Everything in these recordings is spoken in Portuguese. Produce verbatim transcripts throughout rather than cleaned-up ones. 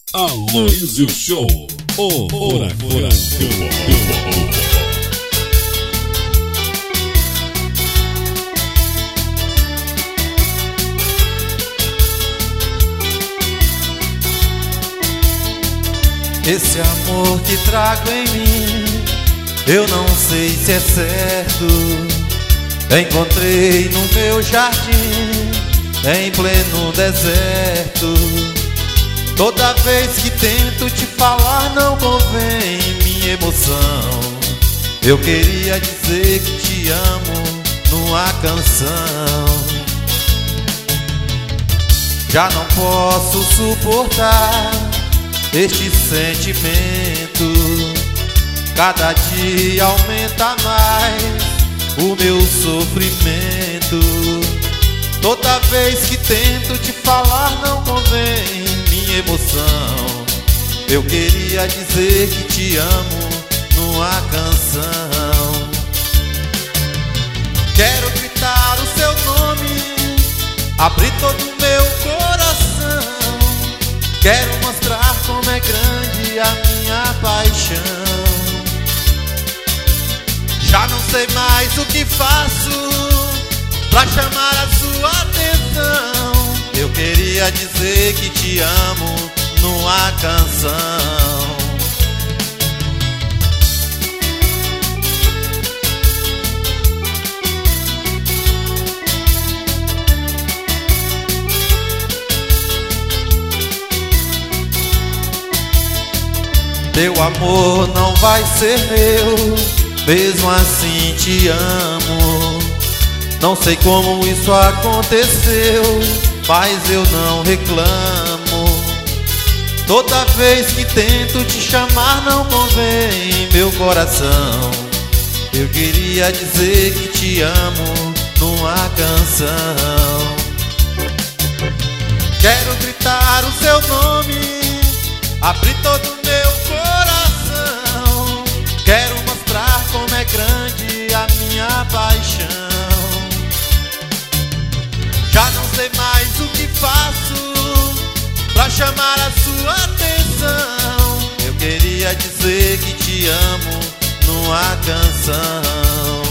Aloysio Show, o furacão do forró. Esse amor que trago em mim, eu não sei se é certo. Encontrei no meu jardim, em pleno deserto. Toda vez que tento te falar não convém minha emoção. Eu queria dizer que te amo numa canção. Já não posso suportar este sentimento. Cada dia aumenta mais o meu sofrimento. Toda vez que tento te falar não convém minha emoção. Eu queria dizer que te amo numa canção. Quero gritar o seu nome, abrir todo o meu coração. Quero mostrar como é grande a minha paixão. Já não sei mais o que faço pra chamar a sua atenção. Eu queria dizer que te amo numa canção. Teu amor não vai ser meu, mesmo assim te amo. Não sei como isso aconteceu, mas eu não reclamo. Toda vez que tento te chamar não convém meu coração. Eu queria dizer que te amo numa canção. Quero gritar o seu nome, abrir todo o meu coração. Quero mostrar como é grande a minha paixão. Já não sei mais o que faço pra chamar a sua atenção. Eu queria dizer que te amo numa canção.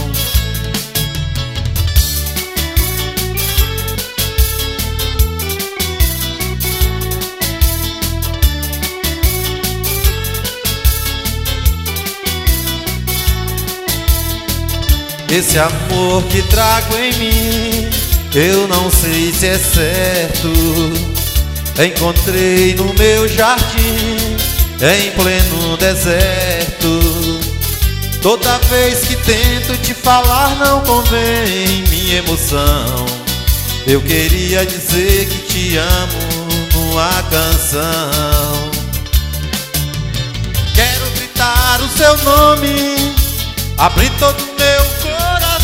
Esse amor que trago em mim, eu não sei se é certo. Encontrei no meu jardim, em pleno deserto. Toda vez que tento te falar não convém minha emoção. Eu queria dizer que te amo numa canção. Quero gritar o seu nome, abrir todo o meu coração.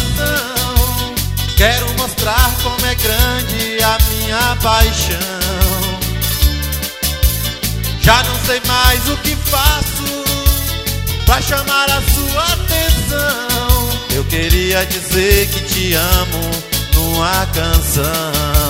Quero mostrar como é grande a minha paixão. Já não sei mais o que faço pra chamar a sua atenção. Eu queria dizer que te amo numa canção.